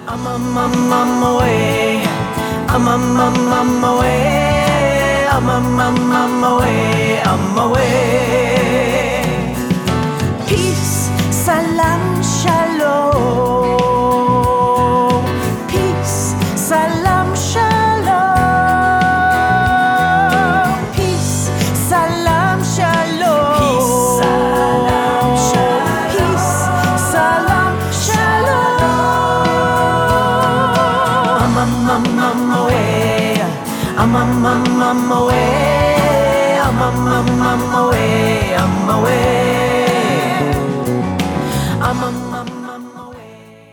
I'm away. I'm away. I'm away. I'm away. Peace, salam, shalom. Peace, salam, shalom. Peace, salam, shalom. Peace, salam, shalom. Peace, salam, shalom. I'm away. I'm away. I'm away. I'm away. I'm